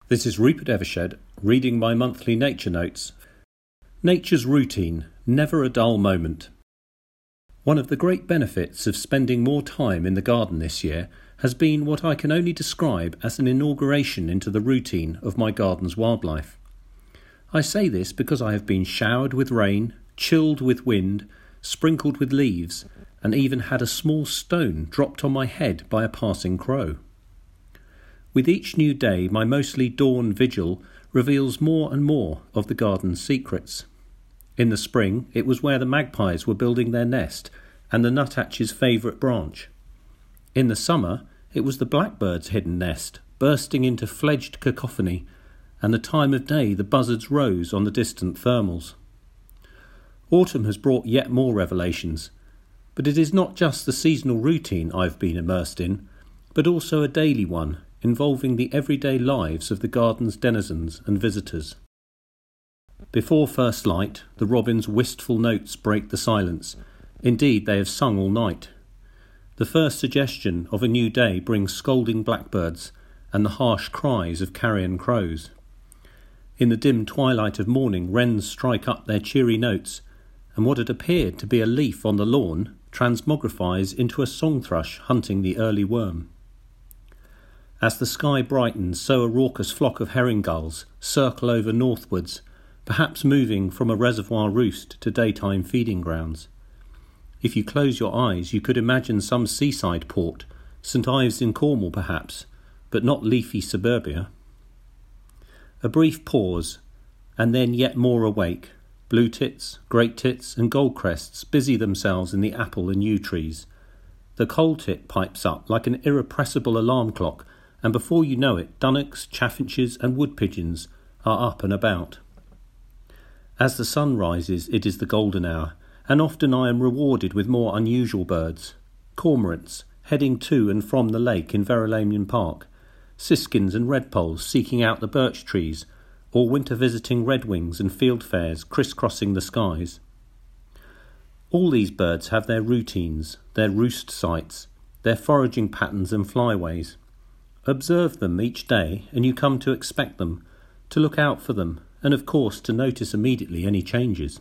This is Rupert Evershed reading my monthly nature notes. Nature's routine, never a dull moment. One of the great benefits of spending more time in the garden this year has been what I can only describe as an inauguration into the routine of my garden's wildlife. I say this because I have been showered with rain, chilled with wind, sprinkled with leaves, and even had a small stone dropped on my head by a passing crow. With each new day, my mostly dawn vigil reveals more and more of the garden's secrets. In the spring, it was where the magpies were building their nest and the nuthatch's favourite branch. In the summer, it was the blackbird's hidden nest, bursting into fledged cacophony, and the time of day the buzzards rose on the distant thermals. Autumn has brought yet more revelations, but it is not just the seasonal routine I've been immersed in, but also a daily one, involving the everyday lives of the garden's denizens and visitors. Before first light, the robins' wistful notes break the silence. Indeed, they have sung all night. The first suggestion of a new day brings scolding blackbirds and the harsh cries of carrion crows. In the dim twilight of morning, wrens strike up their cheery notes, and what had appeared to be a leaf on the lawn transmogrifies into a song thrush hunting the early worm. As the sky brightens, so a raucous flock of herring gulls circle over northwards, perhaps moving from a reservoir roost to daytime feeding grounds. If you close your eyes, you could imagine some seaside port, St Ives in Cornwall perhaps, but not leafy suburbia. A brief pause, and then yet more awake. Blue tits, great tits, and goldcrests busy themselves in the apple and yew trees. The coal tit pipes up like an irrepressible alarm clock, and before you know it, dunnocks, chaffinches, and wood pigeons are up and about. As the sun rises, it is the golden hour, and often I am rewarded with more unusual birds. Cormorants, heading to and from the lake in Verulamium Park, siskins and redpoles seeking out the birch trees, or winter-visiting redwings and fieldfares criss-crossing the skies. All these birds have their routines, their roost sites, their foraging patterns and flyways. Observe them each day, and you come to expect them, to look out for them, and of course to notice immediately any changes.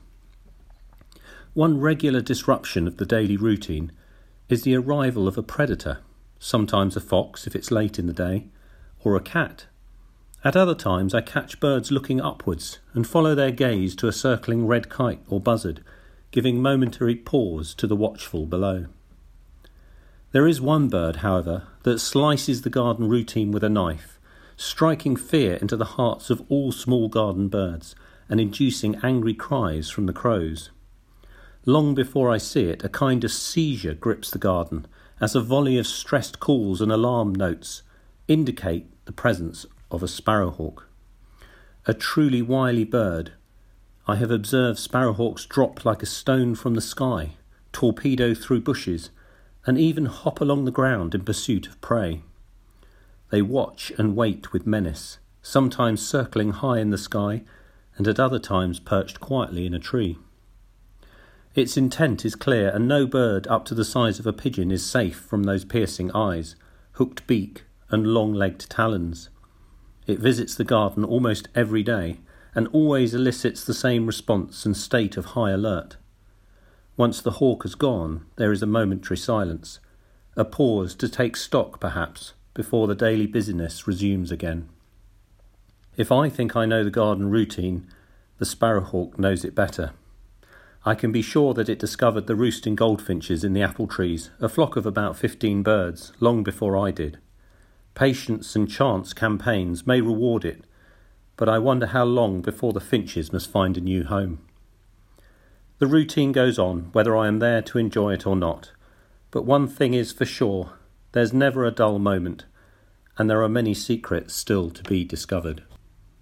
One regular disruption of the daily routine is the arrival of a predator, sometimes a fox if it's late in the day, or a cat. At other times I catch birds looking upwards and follow their gaze to a circling red kite or buzzard, giving momentary pause to the watchful below. There is one bird, however, that slices the garden routine with a knife, striking fear into the hearts of all small garden birds and inducing angry cries from the crows. Long before I see it, a kind of seizure grips the garden as a volley of stressed calls and alarm notes indicate the presence of a sparrowhawk. A truly wily bird. I have observed sparrowhawks drop like a stone from the sky, torpedo through bushes, and even hop along the ground in pursuit of prey. They watch and wait with menace, sometimes circling high in the sky, and at other times perched quietly in a tree. Its intent is clear, and no bird up to the size of a pigeon is safe from those piercing eyes, hooked beak, and long-legged talons. It visits the garden almost every day, and always elicits the same response and state of high alert. Once the hawk has gone, there is a momentary silence, a pause to take stock perhaps, before the daily busyness resumes again. If I think I know the garden routine, the sparrowhawk knows it better. I can be sure that it discovered the roosting goldfinches in the apple trees, a flock of about 15 birds, long before I did. Patience and chance campaigns may reward it, but I wonder how long before the finches must find a new home. The routine goes on, whether I am there to enjoy it or not. But one thing is for sure, there's never a dull moment, and there are many secrets still to be discovered.